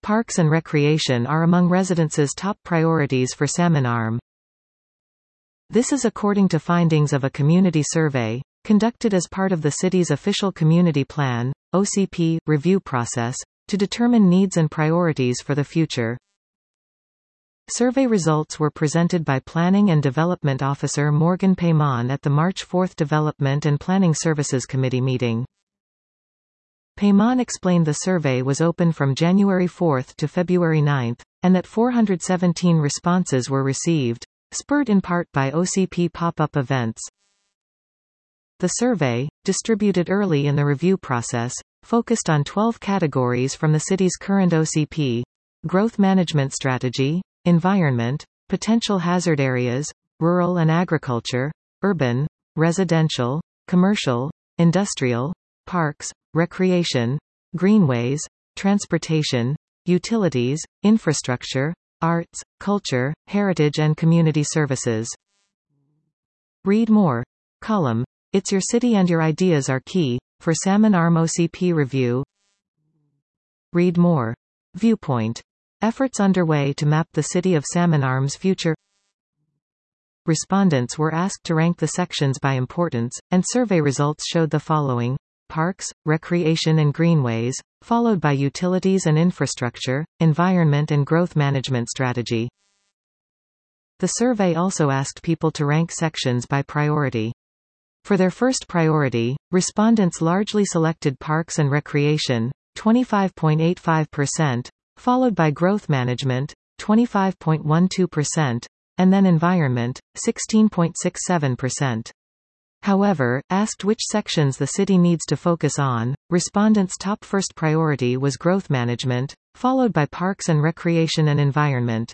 Parks and recreation are among residents' top priorities for Salmon Arm. This is according to findings of a community survey, conducted as part of the city's official Community Plan, OCP, review process, to determine needs and priorities for the future. Survey results were presented by Planning and Development Officer Morgan Payman at the March 4 Development and Planning Services Committee meeting. Payman explained the survey was open from January 4 to February 9, and that 417 responses were received, spurred in part by OCP pop-up events. The survey, distributed early in the review process, focused on 12 categories from the city's current OCP: growth management strategy, environment, potential hazard areas, rural and agriculture, urban, residential, commercial, industrial, parks, recreation, greenways, transportation, utilities, infrastructure, arts, culture, heritage and community services. Read more. Column. It's your city and your ideas are key, for Salmon Arm OCP review. Read more. Viewpoint. Efforts underway to map the city of Salmon Arm's future. Respondents were asked to rank the sections by importance, and survey results showed the following: parks, recreation and greenways, followed by utilities and infrastructure, environment and growth management strategy. The survey also asked people to rank sections by priority. For their first priority, respondents largely selected parks and recreation, 25.85%, followed by growth management, 25.12%, and then environment, 16.67%. However, asked which sections the city needs to focus on, respondents' top first priority was growth management, followed by parks and recreation and environment.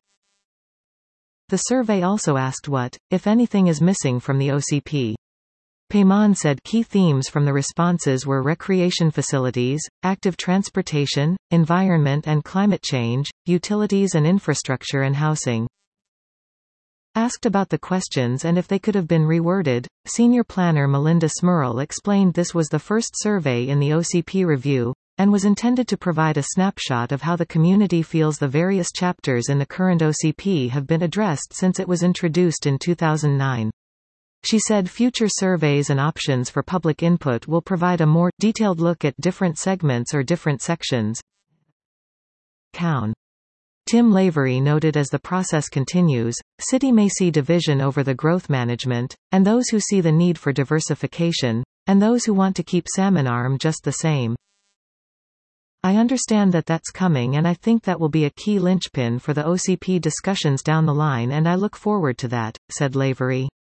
The survey also asked what, if anything, is missing from the OCP. Payman said key themes from the responses were recreation facilities, active transportation, environment and climate change, utilities and infrastructure and housing. Asked about the questions and if they could have been reworded, senior planner Melinda Smurl explained this was the first survey in the OCP review, and was intended to provide a snapshot of how the community feels the various chapters in the current OCP have been addressed since it was introduced in 2009. She said future surveys and options for public input will provide a more detailed look at different segments or different sections. Cown. Tim Lavery noted as the process continues, City may see division over the growth management, and those who see the need for diversification, and those who want to keep Salmon Arm just the same. I understand that that's coming and I think that will be a key linchpin for the OCP discussions down the line and I look forward to that, said Lavery.